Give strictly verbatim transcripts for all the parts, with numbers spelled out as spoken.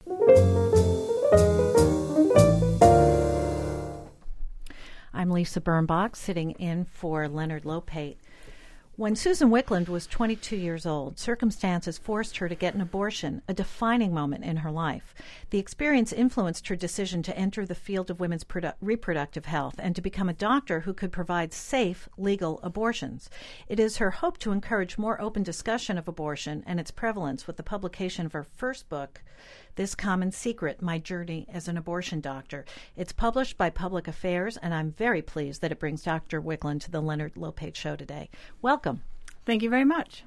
I'm Lisa Birnbach, sitting in for Leonard Lopate. When Susan Wickland was twenty-two years old, circumstances forced her to get an abortion, a defining moment in her life. The experience influenced her decision to enter the field of women's produ- reproductive health and to become a doctor who could provide safe, legal abortions. It is her hope to encourage more open discussion of abortion and its prevalence with the publication of her first book, This Common Secret, My Journey as an Abortion Doctor. It's published by Public Affairs, and I'm very pleased that it brings Doctor Wickland to the Leonard Lopate Show today. Welcome. Thank you very much.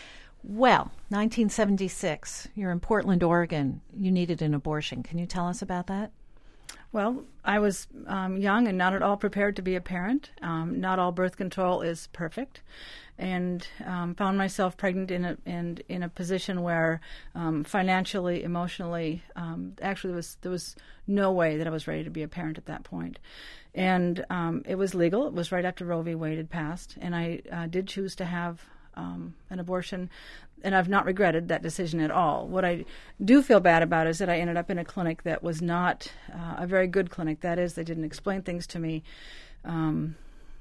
Well, nineteen seventy-six, you're in Portland, Oregon. You needed an abortion. Can you tell us about that? Well, I was um, young and not at all prepared to be a parent. Um, not all birth control is perfect, and um, found myself pregnant in a in, in a position where um, financially, emotionally, um, actually there was there was no way that I was ready to be a parent at that point. And um, it was legal. It was right after Roe v. Wade had passed, and I uh, did choose to have um, an abortion, and I've not regretted that decision at all. What I do feel bad about is that I ended up in a clinic that was not uh, a very good clinic. That is, they didn't explain things to me. Um,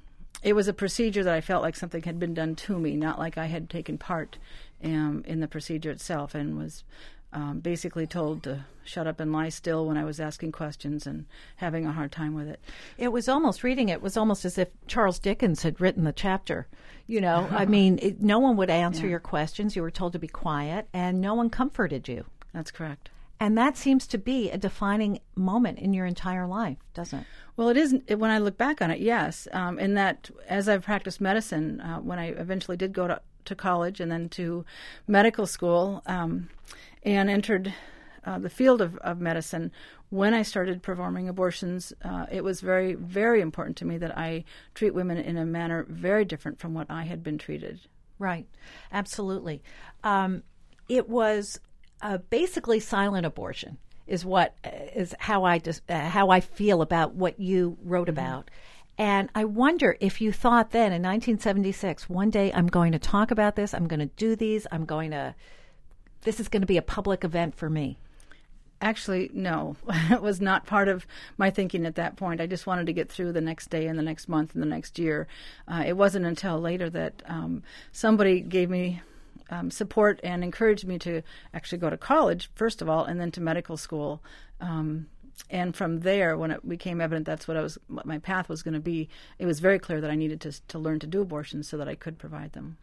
it was a procedure that I felt like something had been done to me, not like I had taken part um, in the procedure itself, and was Um, basically told to shut up and lie still when I was asking questions and having a hard time with it. It was almost, reading it was almost as if Charles Dickens had written the chapter. You know, I mean, it, no one would answer yeah. your questions. You were told to be quiet, and no one comforted you. That's correct. And that seems to be a defining moment in your entire life, doesn't it? Well, it is, when I look back on it, yes. Um, in that, as I've practiced medicine, uh, when I eventually did go to, to college and then to medical school, um, and entered uh, the field of, of medicine, when I started performing abortions, uh, it was very, very important to me that I treat women in a manner very different from what I had been treated. Right. Absolutely. Um, it was uh, basically silent abortion is what is how I just, uh, how I feel about what you wrote Mm-hmm. about. And I wonder if you thought then in nineteen seventy-six, one day I'm going to talk about this, I'm going to do these, I'm going to this is going to be a public event for me. Actually, no. It was not part of my thinking at that point. I just wanted to get through the next day and the next month and the next year. Uh, it wasn't until later that um, somebody gave me um, support and encouraged me to actually go to college, first of all, and then to medical school. Um, and from there, when it became evident that's what I was, what my path was going to be, it was very clear that I needed to to learn to do abortions so that I could provide them.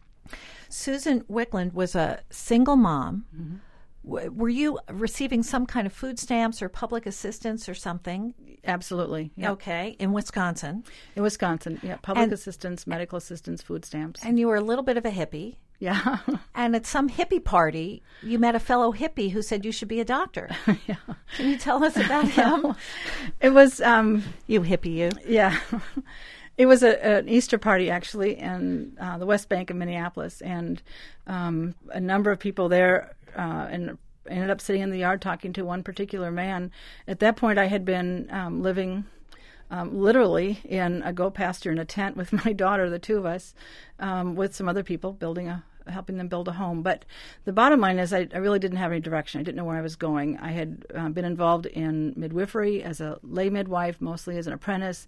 Susan Wickland was a single mom. Mm-hmm. W- were you receiving some kind of food stamps or public assistance or something? Absolutely. Yep. Okay, in Wisconsin. In Wisconsin, yeah. Public And- assistance, medical assistance, food stamps. And you were a little bit of a hippie. Yeah. And at some hippie party, you met a fellow hippie who said you should be a doctor. Yeah. Can you tell us about him? It was, um, You hippie, you. yeah. It was a, an Easter party, actually, in uh, the West Bank of Minneapolis, and um, a number of people there uh, and ended up sitting in the yard talking to one particular man. At that point, I had been um, living um, literally in a goat pasture in a tent with my daughter, the two of us, um, with some other people, building a helping them build a home. But the bottom line is I, I really didn't have any direction. I didn't know where I was going. I had uh, been involved in midwifery as a lay midwife, mostly as an apprentice.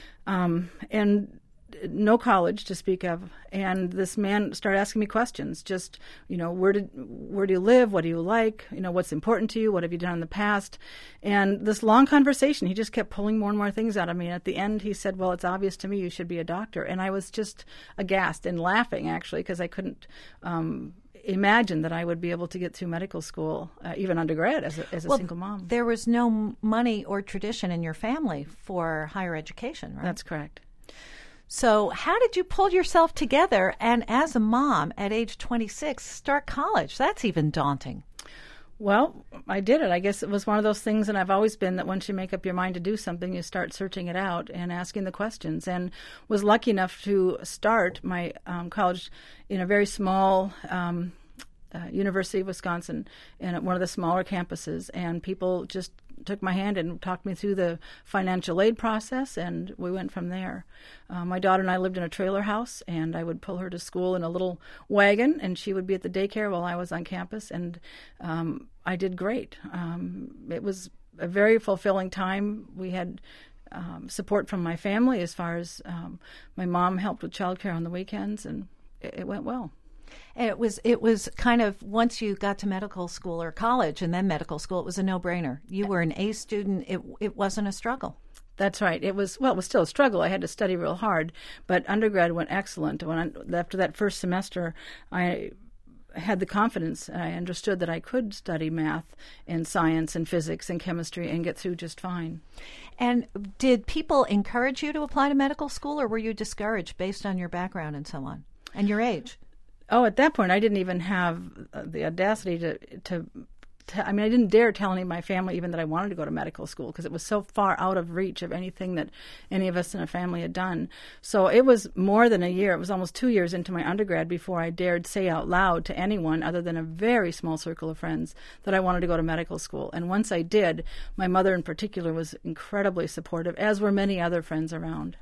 Um, and no college to speak of. And this man started asking me questions. Just, you know, where did where do you live? What do you like? You know, what's important to you? What have you done in the past? And this long conversation, he just kept pulling more and more things out of me. And at the end, he said, "Well, it's obvious to me you should be a doctor." And I was just aghast and laughing, actually, because I couldn't um, imagine that I would be able to get through medical school, uh, even undergrad, as a, as a well, single mom. There was no m- money or tradition in your family for higher education, right? That's correct. So how did you pull yourself together and, as a mom at age twenty-six, start college? That's even daunting. Well, I did it. I guess it was one of those things, and I've always been that once you make up your mind to do something, you start searching it out and asking the questions, and was lucky enough to start my um, college in a very small um, uh, University of Wisconsin, in one of the smaller campuses, and people just took my hand and talked me through the financial aid process, and we went from there. Uh, my daughter and I lived in a trailer house, and I would pull her to school in a little wagon, and she would be at the daycare while I was on campus. And um, I did great. Um, it was a very fulfilling time. We had um, support from my family as far as um, my mom helped with childcare on the weekends, and it, it went well. And it was it was kind of, once you got to medical school or college and then medical school, it was a no-brainer. You were an A student. It it wasn't a struggle. That's right. It was, well, it was still a struggle. I had to study real hard, but undergrad went excellent. When I, after that first semester, I had the confidence, and I understood that I could study math and science and physics and chemistry and get through just fine. And did people encourage you to apply to medical school, or were you discouraged based on your background and so on, and your age? Oh, at that point, I didn't even have the audacity to, to, to, I mean, I didn't dare tell any of my family even that I wanted to go to medical school, because it was so far out of reach of anything that any of us in a family had done. So it was more than a year. It was almost two years into my undergrad before I dared say out loud to anyone other than a very small circle of friends that I wanted to go to medical school. And once I did, my mother in particular was incredibly supportive, as were many other friends around.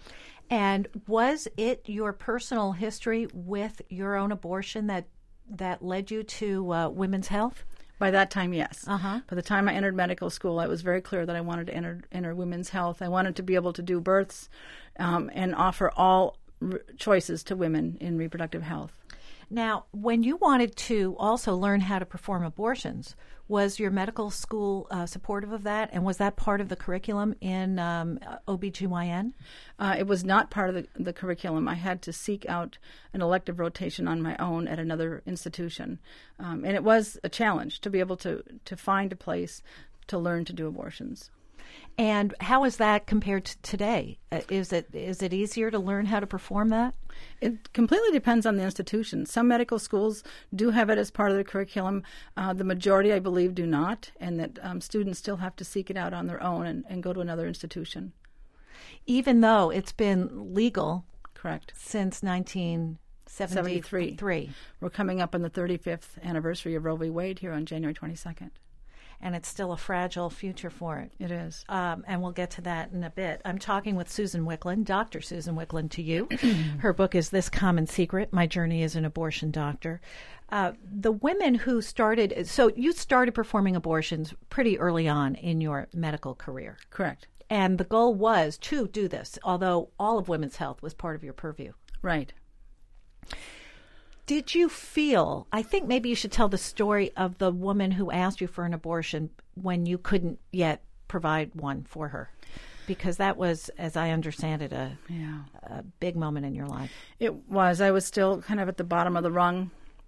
And was it your personal history with your own abortion that that led you to uh, women's health? By that time, yes. Uh-huh. By the time I entered medical school, it was very clear that I wanted to enter, enter women's health. I wanted to be able to do births um, and offer all r- choices to women in reproductive health. Now, when you wanted to also learn how to perform abortions, was your medical school uh, supportive of that? And was that part of the curriculum in um, O B G Y N? Uh, it was not part of the, the curriculum. I had to seek out an elective rotation on my own at another institution. Um, and it was a challenge to be able to, to find a place to learn to do abortions. And how is that compared to today? Uh, is it is it easier to learn how to perform that? It completely depends on the institution. Some medical schools do have it as part of the curriculum. Uh, the majority, I believe, do not, and that um, students still have to seek it out on their own and, and go to another institution. Even though it's been legal, correct, since nineteen seventy-three. We're coming up on the thirty-fifth anniversary of Roe v. Wade here on January twenty-second. And it's still a fragile future for it. It is. Um, and we'll get to that in a bit. I'm talking with Susan Wicklund, Doctor Susan Wicklund to you. Her book is This Common Secret, My Journey as an Abortion Doctor. Uh, the women who started, so you started performing abortions pretty early on in your medical career. Correct. And the goal was to do this, although all of women's health was part of your purview. Right. Did you feel, I think maybe you should tell the story of the woman who asked you for an abortion when you couldn't yet provide one for her, because that was, as I understand it, a, yeah. a big moment in your life. It was. I was still kind of at the bottom of the rung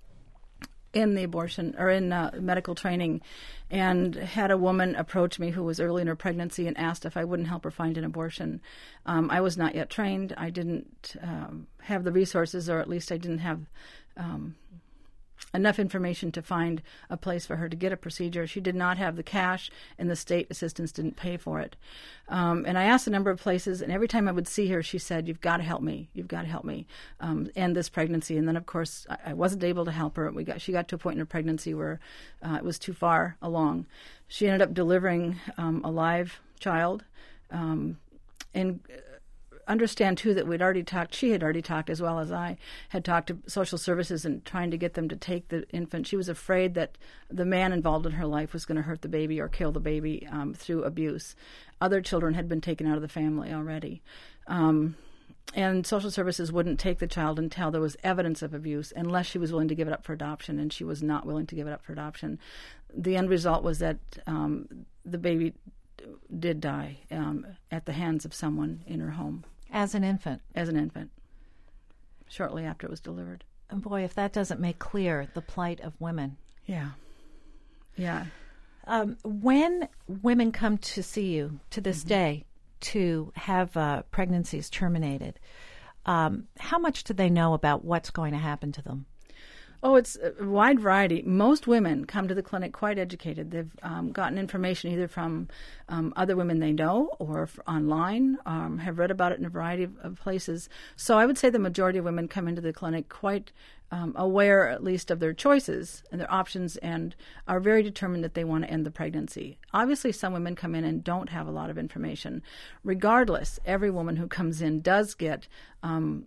in the abortion or in uh, medical training, and had a woman approach me who was early in her pregnancy and asked if I wouldn't help her find an abortion. Um, I was not yet trained. I didn't um, have the resources, or at least I didn't have um, enough information to find a place for her to get a procedure. She did not have the cash, and the state assistance didn't pay for it. Um, and I asked a number of places, and every time I would see her, she said, "You've got to help me. You've got to help me um, end this pregnancy." And then, of course, I, I wasn't able to help her. We got she got to a point in her pregnancy where uh, it was too far along. She ended up delivering um, a live child, um, and understand, too, that we'd already talked, she had already talked as well as I, had talked to social services and trying to get them to take the infant. She was afraid that the man involved in her life was going to hurt the baby or kill the baby um, through abuse. Other children had been taken out of the family already. Um, and social services wouldn't take the child until there was evidence of abuse, unless she was willing to give it up for adoption, and she was not willing to give it up for adoption. The end result was that um, the baby did die um, at the hands of someone in her home. As an infant? As an infant, shortly after it was delivered. And boy, if that doesn't make clear the plight of women. Yeah. Yeah. Um, when women come to see you to this mm-hmm. day to have uh, pregnancies terminated, um, how much do they know about what's going to happen to them? Oh, it's a wide variety. Most women come to the clinic quite educated. They've um, gotten information either from um, other women they know or f- online, um, have read about it in a variety of, of places. So I would say the majority of women come into the clinic quite um, aware, at least, of their choices and their options, and are very determined that they want to end the pregnancy. Obviously, some women come in and don't have a lot of information. Regardless, every woman who comes in does get um,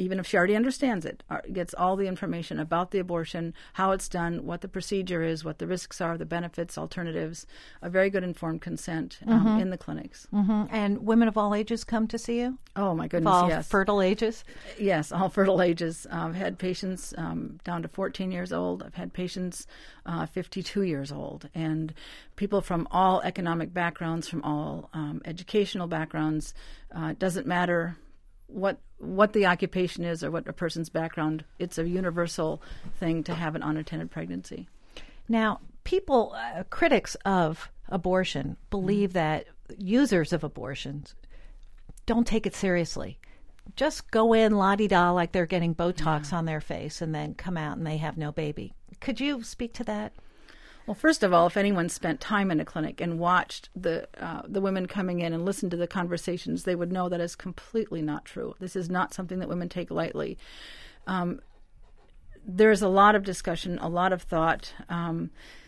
even if she already understands it, uh, gets all the information about the abortion, how it's done, what the procedure is, what the risks are, the benefits, alternatives, a very good informed consent um, mm-hmm. in the clinics. Mm-hmm. And women of all ages come to see you? Oh, my goodness, all yes. fertile ages? Yes, all fertile ages. Uh, I've had patients um, down to fourteen years old. I've had patients uh, fifty-two years old. And people from all economic backgrounds, from all um, educational backgrounds. Uh, it doesn't matter what what the occupation is or what a person's background. It's a universal thing to have an unintended pregnancy. Now, people, uh, critics of abortion, believe mm-hmm. that users of abortions don't take it seriously. Just go in la-di-da like they're getting Botox yeah. on their face and then come out and they have no baby. Could you speak to that? Well, first of all, if anyone spent time in a clinic and watched the uh, the women coming in and listened to the conversations, they would know that is completely not true. This is not something that women take lightly. Um, there's a lot of discussion, a lot of thought um,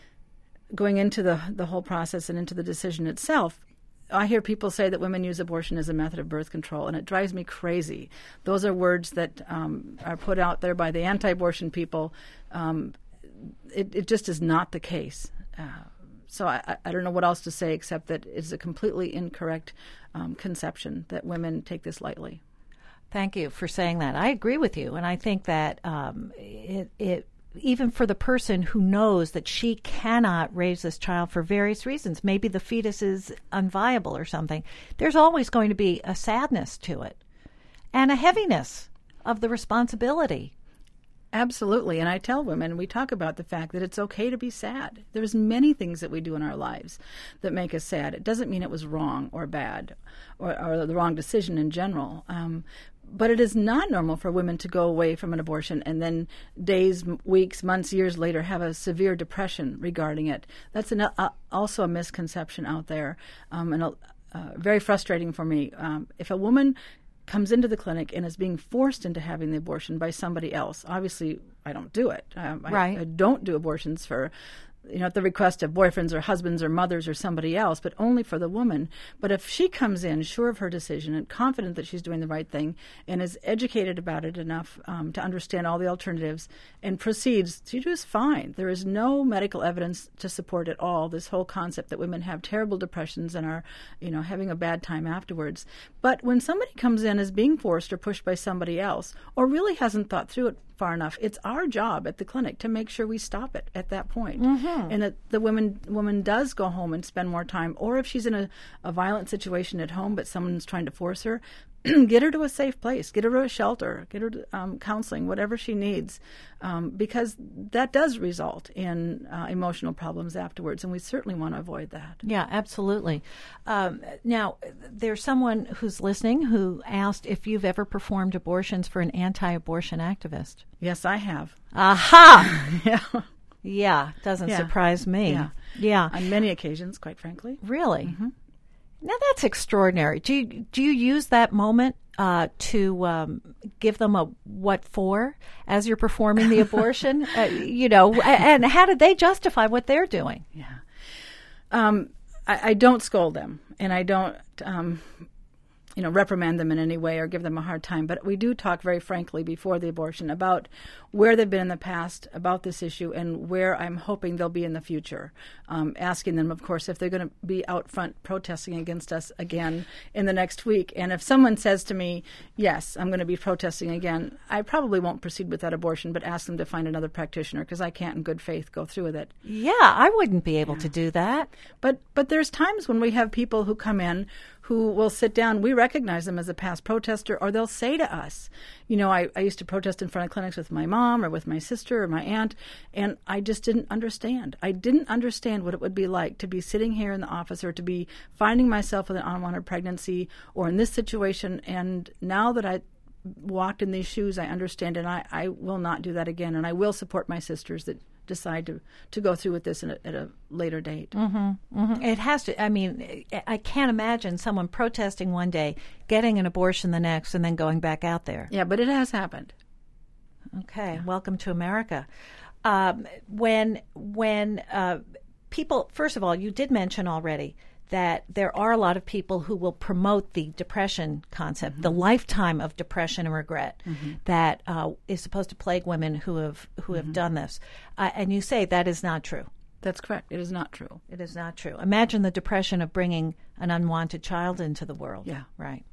going into the, the whole process and into the decision itself. I hear people say that women use abortion as a method of birth control, and it drives me crazy. Those are words that um, are put out there by the anti-abortion people. Um, It, it just is not the case. Uh, so I, I don't know what else to say except that it's a completely incorrect um, conception that women take this lightly. Thank you for saying that. I agree with you, and I think that um, it, it even for the person who knows that she cannot raise this child for various reasons, maybe the fetus is unviable or something, there's always going to be a sadness to it and a heaviness of the responsibility. Absolutely. And I tell women, we talk about the fact that it's okay to be sad. There's many things that we do in our lives that make us sad. It doesn't mean it was wrong or bad or, or the wrong decision in general. Um, but it is not normal for women to go away from an abortion and then days, weeks, months, years later have a severe depression regarding it. That's an, uh, also a misconception out there um, and a, uh, very frustrating for me. Um, if a woman comes into the clinic and is being forced into having the abortion by somebody else. Obviously, I don't do it. Um, right. I, I don't do abortions for, you know, at the request of boyfriends or husbands or mothers or somebody else, but only for the woman. But if she comes in sure of her decision and confident that she's doing the right thing and is educated about it enough um, to understand all the alternatives and proceeds, she does fine. There is no medical evidence to support at all this whole concept that women have terrible depressions and are, you know, having a bad time afterwards. But when somebody comes in as being forced or pushed by somebody else or really hasn't thought through it far enough, it's our job at the clinic to make sure we stop it at that point. Mm-hmm. And that the woman woman does go home and spend more time, or if she's in a, a violent situation at home but someone's trying to force her, get her to a safe place, get her to a shelter, get her to um, counseling, whatever she needs, um, because that does result in uh, emotional problems afterwards, and we certainly want to avoid that. Yeah, absolutely. Um, now, there's someone who's listening who asked if you've ever performed abortions for an anti-abortion activist. Yes, I have. Aha! Yeah. Yeah, doesn't yeah. surprise me. Yeah. yeah. On many occasions, quite frankly. Really? Mm-hmm. Now that's extraordinary. Do you, do you use that moment uh, to um, give them a what for as you're performing the abortion? uh, you know, and how did they justify what they're doing? Yeah, um, I, I don't scold them, and I don't, um, you know, reprimand them in any way or give them a hard time. But we do talk very frankly before the abortion about where they've been in the past about this issue and where I'm hoping they'll be in the future. Um, asking them, of course, if they're going to be out front protesting against us again in the next week. And if someone says to me, yes, I'm going to be protesting again, I probably won't proceed with that abortion, but ask them to find another practitioner because I can't in good faith go through with it. Yeah, I wouldn't be able yeah. to do that. But but there's times when we have people who come in who will sit down. We recognize them as a past protester, or they'll say to us, you know, I, I used to protest in front of clinics with my mom or with my sister or my aunt, and I just didn't understand. I didn't understand what it would be like to be sitting here in the office or to be finding myself with an unwanted pregnancy or in this situation. And now that I walked in these shoes, I understand, and I, I will not do that again. And I will support my sisters that decide to, to go through with this in a, at a later date. Mm-hmm, mm-hmm. It has to, I mean, I can't imagine someone protesting one day, getting an abortion the next, and then going back out there. Yeah, but it has happened. Okay, yeah. Welcome to America. Um, when when uh, people, first of all, you did mention already that there are a lot of people who will promote the depression concept, mm-hmm. the lifetime of depression and regret mm-hmm. that uh, is supposed to plague women who have who have mm-hmm. done this. Uh, and you say that is not true. That's correct. It is not true. It is not true. Imagine the depression of bringing an unwanted child into the world. Yeah. Right.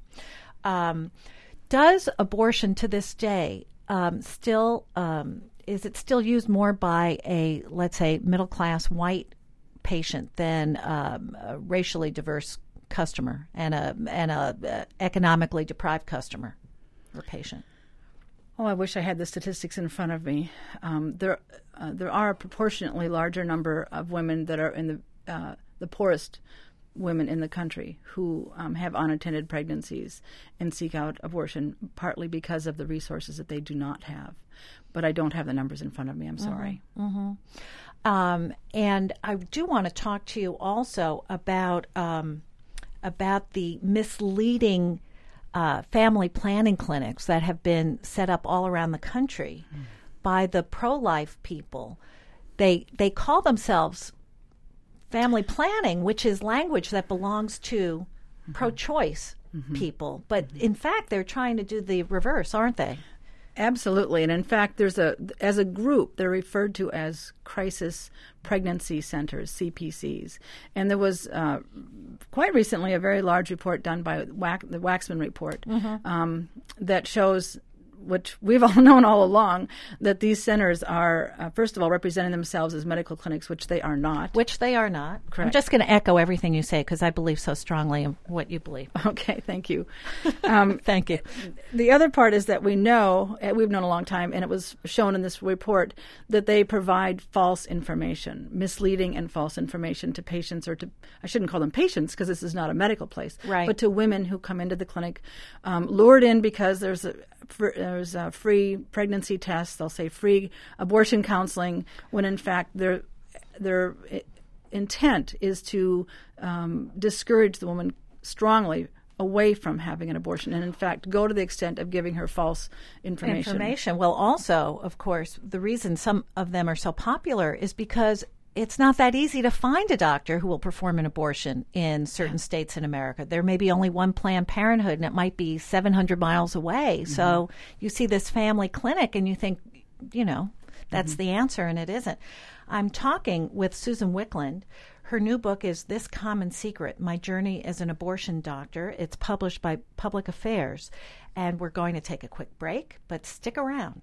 Um, does abortion to this day um, still, um, is it still used more by a, let's say, middle-class white patient than um, a racially diverse customer and a, and a uh, economically deprived customer or patient? Oh, I wish I had the statistics in front of me. Um, there, uh, there are a proportionately larger number of women that are in the uh, the poorest women in the country who um, have unattended pregnancies and seek out abortion, partly because of the resources that they do not have. But I don't have the numbers in front of me. I'm sorry. Mm-hmm. Mm-hmm. Um, and I do want to talk to you also about um, about the misleading Uh, family planning clinics that have been set up all around the country mm. by the pro-life people. They they call themselves family planning, which is language that belongs to mm-hmm. pro-choice mm-hmm. people. But mm-hmm. in fact, they're trying to do the reverse, aren't they? Absolutely. And in fact, there's a as a group, they're referred to as crisis pregnancy centers, C P Cs. And there was uh, quite recently a very large report done by Wax, the Waxman report mm-hmm. um, that shows, which we've all known all along, that these centers are, uh, first of all, representing themselves as medical clinics, which they are not. Which they are not. Correct. I'm just going to echo everything you say because I believe so strongly in what you believe. Okay, thank you. Um, thank you. The other part is that we know, we've known a long time, and it was shown in this report, that they provide false information, misleading and false information to patients, or to, I shouldn't call them patients because this is not a medical place, right. but to women who come into the clinic, um, lured in because there's a, for, there's a free pregnancy tests. They'll say free abortion counseling, when in fact their their intent is to um, discourage the woman strongly away from having an abortion, and in fact go to the extent of giving her false information. Information. Well, also, of course, the reason some of them are so popular is because it's not that easy to find a doctor who will perform an abortion in certain yeah. states in America. There may be only one Planned Parenthood, and it might be seven hundred miles away. Mm-hmm. So you see this family clinic, and you think, you know, that's mm-hmm. the answer, and it isn't. I'm talking with Susan Wicklund. Her new book is This Common Secret, My Journey as an Abortion Doctor. It's published by Public Affairs. And we're going to take a quick break, but stick around.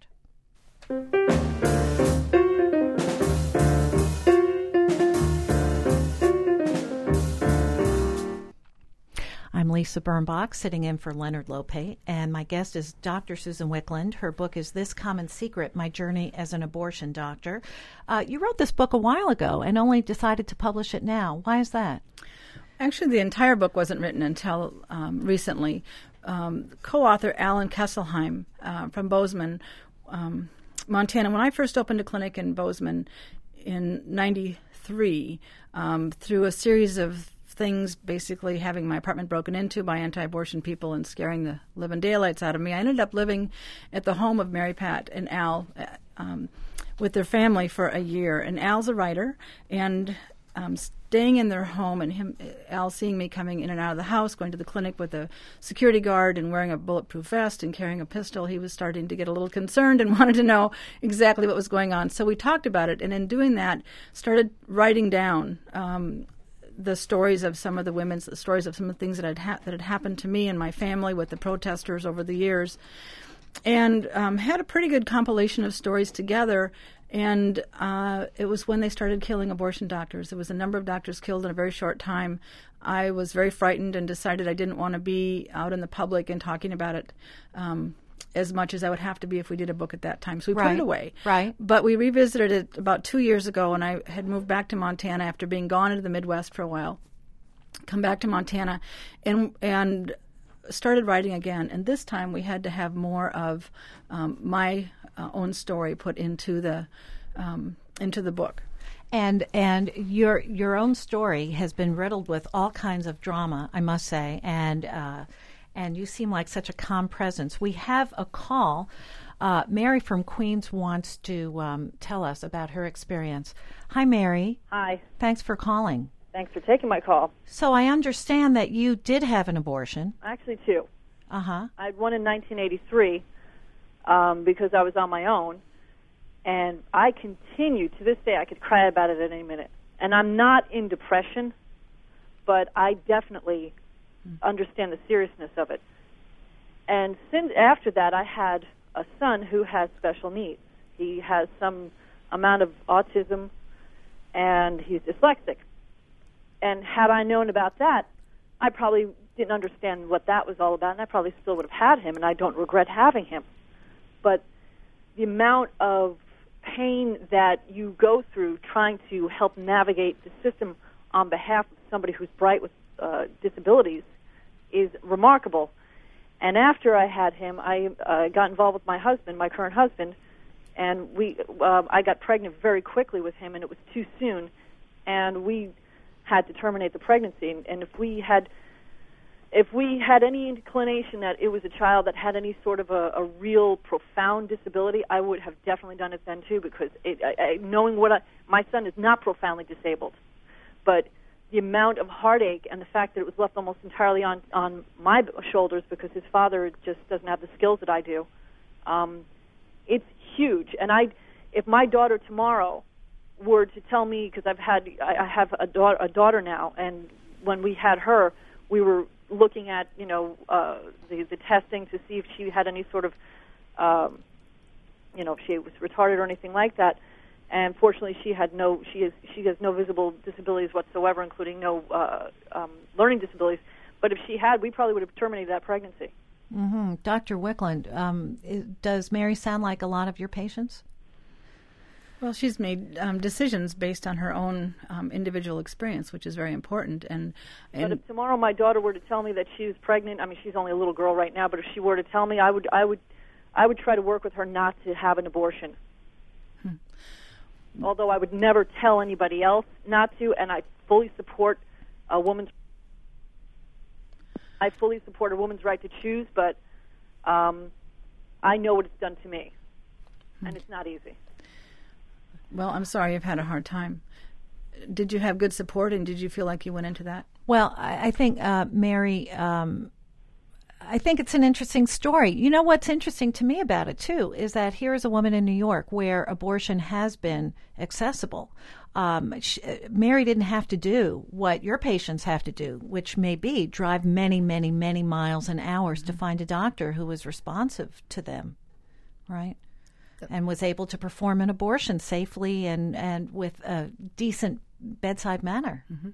I'm Lisa Birnbach, sitting in for Leonard Lopate, and my guest is Doctor Susan Wicklund. Her book is This Common Secret, My Journey as an Abortion Doctor. Uh, you wrote this book a while ago and only decided to publish it now. Why is that? Actually, the entire book wasn't written until um, recently. Um, co-author Alan Kesselheim uh, from Bozeman, um, Montana. When I first opened a clinic in Bozeman in ninety-three, um, through a series of things, basically having my apartment broken into by anti-abortion people and scaring the living daylights out of me, I ended up living at the home of Mary Pat and Al um, with their family for a year. And Al's a writer, and um, staying in their home, and him, Al seeing me coming in and out of the house, going to the clinic with a security guard and wearing a bulletproof vest and carrying a pistol, he was starting to get a little concerned and wanted to know exactly what was going on. So we talked about it, and in doing that, started writing down um, the stories of some of the women's, the stories of some of the things that had ha- that had happened to me and my family with the protesters over the years, and um, had a pretty good compilation of stories together. And uh, it was when they started killing abortion doctors. There was a number of doctors killed in a very short time. I was very frightened and decided I didn't want to be out in the public and talking about it um, as much as I would have to be if we did a book at that time. So we right. put it away. Right. But we revisited it about two years ago, and I had moved back to Montana after being gone into the Midwest for a while. Come back to Montana and and started writing again. And this time we had to have more of um, my uh, own story put into the um, into the book. And and your your own story has been riddled with all kinds of drama, I must say, and uh, and you seem like such a calm presence. We have a call. Uh, Mary from Queens wants to um, tell us about her experience. Hi, Mary. Hi. Thanks for calling. Thanks for taking my call. So I understand that you did have an abortion. Actually, two. Uh-huh. I had one in nineteen eighty-three um, because I was on my own, and I continue, to this day, I could cry about it at any minute. And I'm not in depression, but I definitely understand the seriousness of it. And since after that, I had a son who has special needs. He has some amount of autism, and he's dyslexic. And had I known about that, I probably didn't understand what that was all about, and I probably still would have had him, and I don't regret having him. But the amount of pain that you go through trying to help navigate the system on behalf of somebody who's bright with uh, disabilities is remarkable. And after I had him, I uh, got involved with my husband, my current husband, and we uh, I got pregnant very quickly with him, and it was too soon, and we had to terminate the pregnancy. And if we had if we had any inclination that it was a child that had any sort of a, a real profound disability, I would have definitely done it then too, because it, I, I, knowing what I, my son is not profoundly disabled, but the amount of heartache and the fact that it was left almost entirely on, on my shoulders because his father just doesn't have the skills that I do, um, it's huge. And I, if my daughter tomorrow were to tell me, because I've had, I, I have a daughter, a daughter now, and when we had her, we were looking at, you know, uh, the, the testing to see if she had any sort of, um, you know, if she was retarded or anything like that. And fortunately, she had no. She is. She has no visible disabilities whatsoever, including no uh, um, learning disabilities. But if she had, we probably would have terminated that pregnancy. Mm-hmm. Doctor Wickland, um, is, does Mary sound like a lot of your patients? Well, she's made um, decisions based on her own um, individual experience, which is very important. And, and but if tomorrow my daughter were to tell me that she's pregnant, I mean, she's only a little girl right now. But if she were to tell me, I would, I would, I would try to work with her not to have an abortion. Hmm. Although I would never tell anybody else not to, and I fully support a woman's. I fully support a woman's right to choose, but um, I know what it's done to me, hmm. and it's not easy. Well, I'm sorry you've had a hard time. Did you have good support, and did you feel like you went into that? Well, I, I think, uh, Mary, um, I think it's an interesting story. You know what's interesting to me about it, too, is that here is a woman in New York where abortion has been accessible. Um, she, Mary didn't have to do what your patients have to do, which may be drive many, many, many miles and hours mm-hmm. to find a doctor who was responsive to them, right? And was able to perform an abortion safely and, and with a decent bedside manner. Mm-hmm.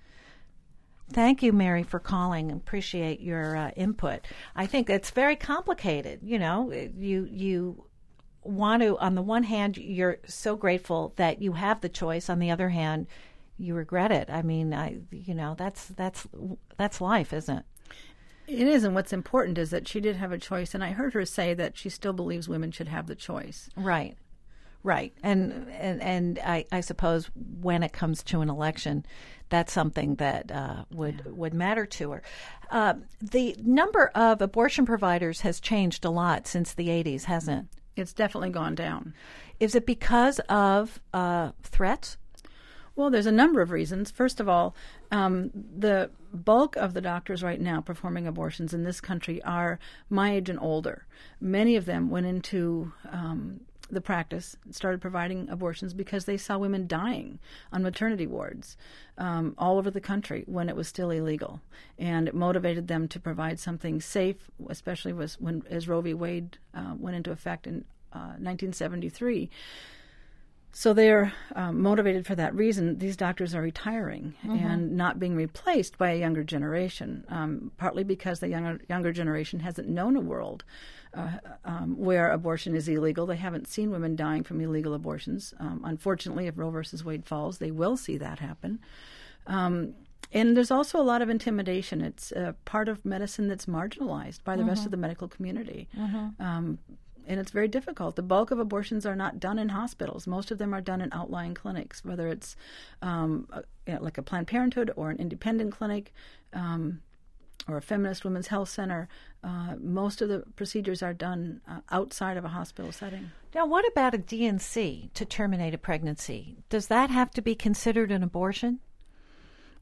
Thank you, Mary, for calling. Appreciate your uh, input. I think it's very complicated. You know, you you want to, on the one hand, you're so grateful that you have the choice. On the other hand, you regret it. I mean, I you know, that's that's that's life, isn't it? It is, and what's important is that she did have a choice, and I heard her say that she still believes women should have the choice. Right, right. And and, and I, I suppose when it comes to an election, that's something that uh, would, yeah. would matter to her. Uh, the number of abortion providers has changed a lot since the eighties, hasn't it? It's definitely gone down. Is it because of uh, threats? Well, there's a number of reasons. First of all, um, the bulk of the doctors right now performing abortions in this country are my age and older. Many of them went into um, the practice, started providing abortions because they saw women dying on maternity wards um, all over the country when it was still illegal. And it motivated them to provide something safe, especially was when as Roe v. Wade uh, went into effect in uh, nineteen seventy-three. So they're um, motivated for that reason. These doctors are retiring mm-hmm. and not being replaced by a younger generation, um, partly because the younger, younger generation hasn't known a world uh, um, where abortion is illegal. They haven't seen women dying from illegal abortions. Um, unfortunately, if Roe versus Wade falls, they will see that happen. Um, and there's also a lot of intimidation. It's a part of medicine that's marginalized by the mm-hmm. rest of the medical community. Mm-hmm. Um, And it's very difficult. The bulk of abortions are not done in hospitals. Most of them are done in outlying clinics, whether it's um, a, you know, like a Planned Parenthood or an independent clinic um, or a feminist women's health center. Uh, most of the procedures are done uh, outside of a hospital setting. Now, what about a D and C to terminate a pregnancy? Does that have to be considered an abortion?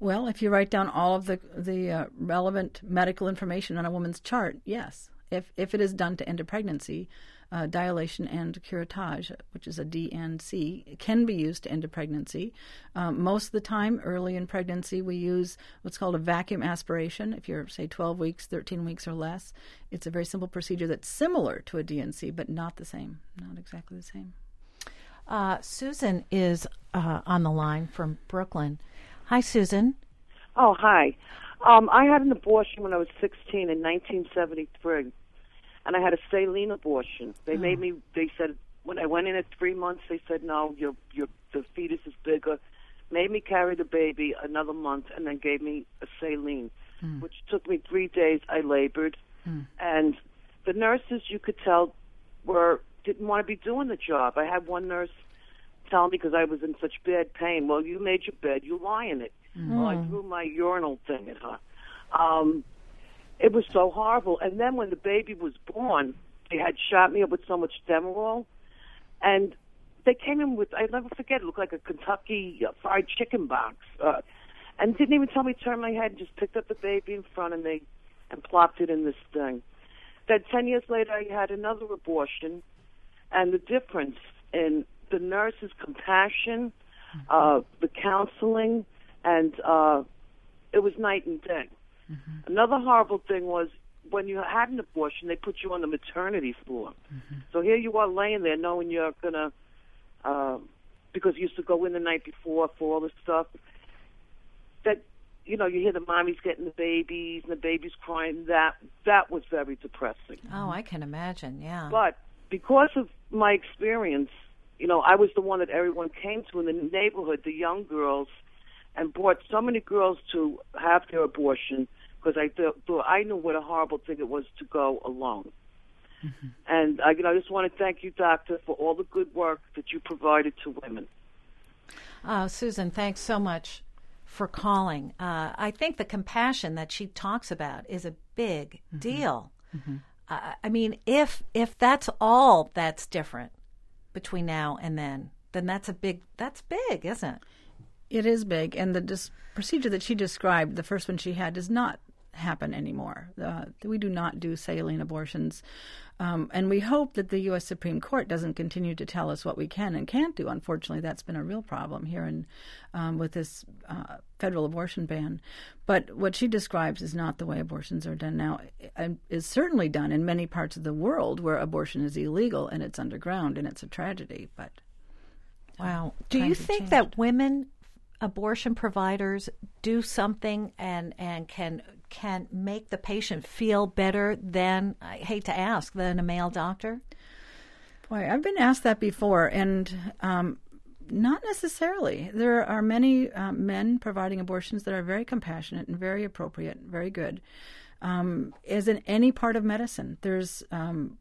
Well, if you write down all of the the uh, relevant medical information on a woman's chart, yes. If if it is done to end a pregnancy, uh, dilation and curettage, which is a D and C, can be used to end a pregnancy. Um, most of the time, early in pregnancy, we use what's called a vacuum aspiration. If you're, say, twelve weeks, thirteen weeks or less, it's a very simple procedure that's similar to a D and C, but not the same, not exactly the same. Uh, Susan is uh, on the line from Brooklyn. Hi, Susan. Oh, hi. Um, I had an abortion when I was sixteen in nineteen seventy-three, and I had a saline abortion. They oh. made me. They said when I went in at three months, they said no, your your the fetus is bigger. Made me carry the baby another month, and then gave me a saline, mm. which took me three days. I labored, mm. and the nurses, you could tell, were didn't want to be doing the job. I had one nurse tell me because I was in such bad pain. Well, you made your bed, you lie in it. Mm. Well, I threw my urinal thing at her. Um, it was so horrible. And then when the baby was born, they had shot me up with so much Demerol, and they came in with, I'll never forget, it looked like a Kentucky uh, fried chicken box, uh, and didn't even tell me to turn my head, and just picked up the baby in front of me and plopped it in this thing. Then ten years later, I had another abortion, and the difference in the nurse's compassion, uh, the counseling, and uh, it was night and day. Mm-hmm. Another horrible thing was when you had an abortion, they put you on the maternity floor. Mm-hmm. So here you are laying there knowing you're going to, uh, because you used to go in the night before for all this stuff, that, you know, you hear the mommies getting the babies and the babies crying. That, that was very depressing. Oh, I can imagine, yeah. But because of my experience, you know, I was the one that everyone came to in the neighborhood, the young girls, and brought so many girls to have their abortion because I th- thought I knew what a horrible thing it was to go alone. Mm-hmm. And I, you know, I just want to thank you, Doctor, for all the good work that you provided to women. Uh, Susan, thanks so much for calling. Uh, I think the compassion that she talks about is a big mm-hmm. deal. Mm-hmm. Uh, I mean, if if that's all that's different between now and then, then that's a big, that's big, isn't it? It is big, and the dis- procedure that she described, the first one she had, does not happen anymore. Uh, we do not do saline abortions, um, and we hope that the U S Supreme Court doesn't continue to tell us what we can and can't do. Unfortunately, that's been a real problem here in um, with this uh, federal abortion ban. But what she describes is not the way abortions are done now. It is certainly done in many parts of the world where abortion is illegal and it's underground, and it's a tragedy. But wow, do you think change. that women abortion providers do something and and can can make the patient feel better than, I hate to ask, than a male doctor? Boy, I've been asked that before, and um, not necessarily. There are many uh, men providing abortions that are very compassionate and very appropriate, very good. Um, as in any part of medicine, there's um,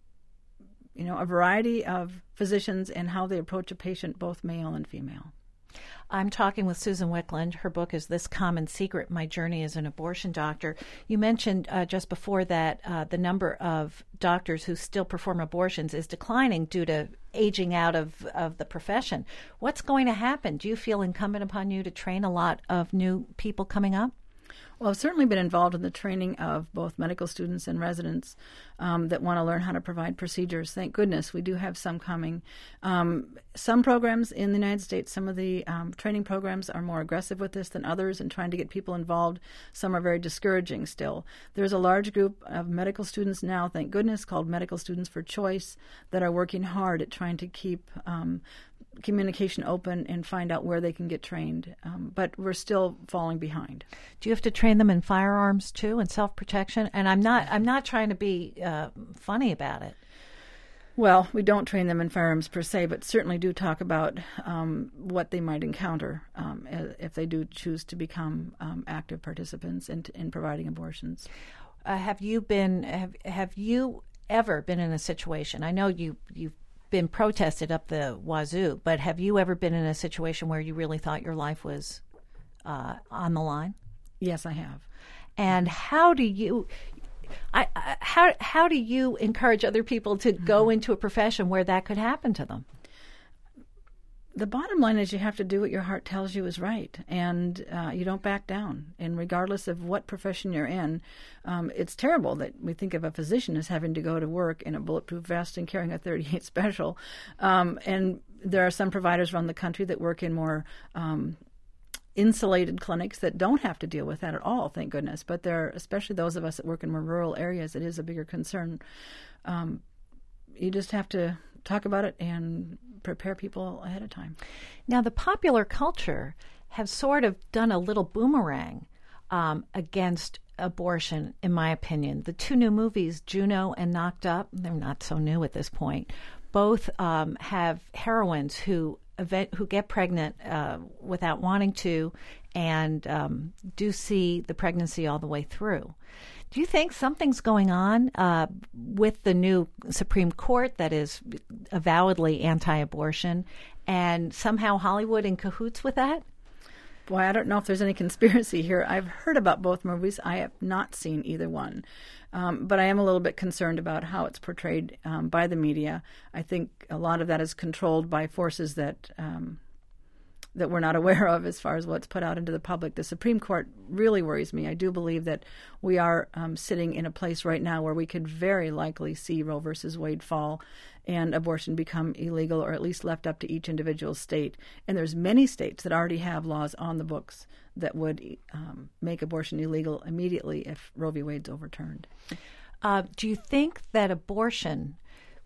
you know a variety of physicians and how they approach a patient, both male and female. I'm talking with Susan Wicklund. Her book is This Common Secret, My Journey as an Abortion Doctor. You mentioned uh, just before that uh, the number of doctors who still perform abortions is declining due to aging out of, of the profession. What's going to happen? Do you feel incumbent upon you to train a lot of new people coming up? Well, I've certainly been involved in the training of both medical students and residents um, that want to learn how to provide procedures. Thank goodness we do have some coming. Um, some programs in the United States, some of the um, training programs are more aggressive with this than others and trying to get people involved. Some are very discouraging still. There's a large group of medical students now, thank goodness, called Medical Students for Choice that are working hard at trying to keep um, communication open and find out where they can get trained. Um, but we're still falling behind. Do you have to train them in firearms too and self-protection? And I'm not I'm not trying to be uh, funny about it. Well, we don't train them in firearms per se, but certainly do talk about um, what they might encounter um, if they do choose to become um, active participants in, in providing abortions. Uh, have you been have have you ever been in a situation? I know you you've been protested up the wazoo, but have you ever been in a situation where you really thought your life was uh, on the line? Yes, I have. And how do you, I, I, how how do you encourage other people to mm-hmm. go into a profession where that could happen to them? The bottom line is you have to do what your heart tells you is right, and uh, you don't back down. And regardless of what profession you're in, um, it's terrible that we think of a physician as having to go to work in a bulletproof vest and carrying a thirty-eight special. Um, and there are some providers around the country that work in more um, insulated clinics that don't have to deal with that at all, thank goodness. But there are, especially those of us that work in more rural areas, it is a bigger concern. Um, you just have to talk about it and prepare people ahead of time. Now, the popular culture has sort of done a little boomerang um, against abortion, in my opinion. The two new movies, Juno and Knocked Up, they're not so new at this point, both um, have heroines who event, who get pregnant uh, without wanting to and um, do see the pregnancy all the way through. Do you think something's going on uh, with the new Supreme Court that is avowedly anti-abortion, and somehow Hollywood in cahoots with that? Boy, I don't know if there's any conspiracy here. I've heard about both movies. I have not seen either one. Um, but I am a little bit concerned about how it's portrayed um, by the media. I think a lot of that is controlled by forces that um, that we're not aware of as far as what's put out into the public. The Supreme Court really worries me. I do believe that we are um, sitting in a place right now where we could very likely see Roe versus Wade fall and abortion become illegal, or at least left up to each individual state. And there's many states that already have laws on the books that would um, make abortion illegal immediately if Roe v. Wade's overturned. Uh, do you think that abortion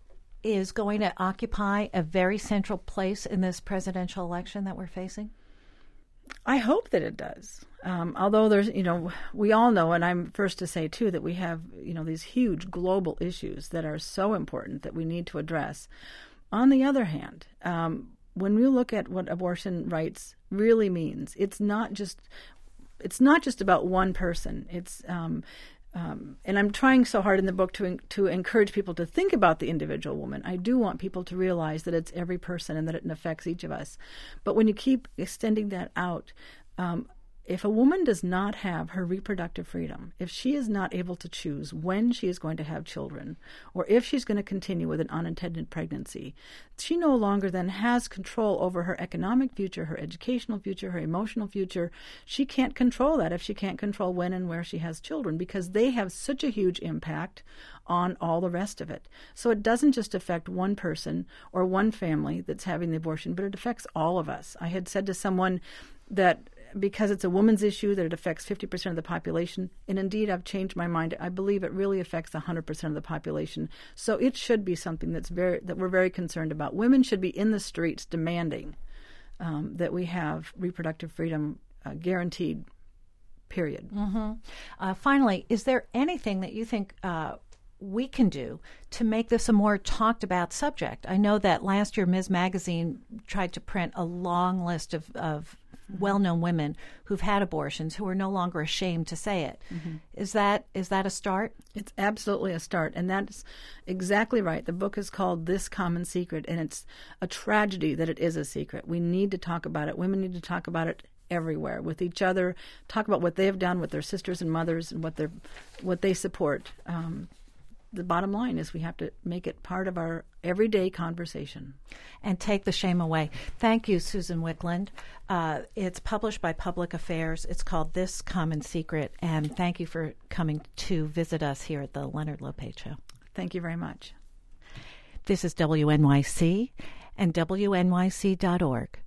is going to occupy a very central place in this presidential election that we're facing? I hope that it does. Um, although there's, you know, we all know, and I'm first to say too, that we have, you know, these huge global issues that are so important that we need to address. On the other hand, um, when we look at what abortion rights really means, it's not just, it's not just about one person. It's, um, Um, and I'm trying so hard in the book to to encourage people to think about the individual woman. I do want people to realize that it's every person and that it affects each of us. But when you keep extending that out, um, if a woman does not have her reproductive freedom, if she is not able to choose when she is going to have children, or if she's going to continue with an unintended pregnancy, she no longer then has control over her economic future, her educational future, her emotional future. She can't control that if she can't control when and where she has children, because they have such a huge impact on all the rest of it. So it doesn't just affect one person or one family that's having the abortion, but it affects all of us. I had said to someone that because it's a woman's issue, that it affects fifty percent of the population. And indeed, I've changed my mind. I believe it really affects one hundred percent of the population. So it should be something that's very that we're very concerned about. Women should be in the streets demanding um, that we have reproductive freedom uh, guaranteed, period. Mm-hmm. Uh, finally, is there anything that you think uh, we can do to make this a more talked about subject? I know that last year Miz Magazine tried to print a long list of, of well-known women who've had abortions who are no longer ashamed to say it. Mm-hmm. Is that is that a start? It's absolutely a start, and that's exactly right. The book is called This Common Secret, and it's a tragedy that it is a secret. We need to talk about it. Women need to talk about it everywhere with each other, talk about what they have done with their sisters and mothers and what they what they support. Um, the bottom line is we have to make it part of our everyday conversation. And take the shame away. Thank you, Susan Wicklund. Uh, it's published by Public Affairs. It's called This Common Secret. And thank you for coming to visit us here at the Leonard Lopate Show. Thank you very much. This is W N Y C and W N Y C dot org.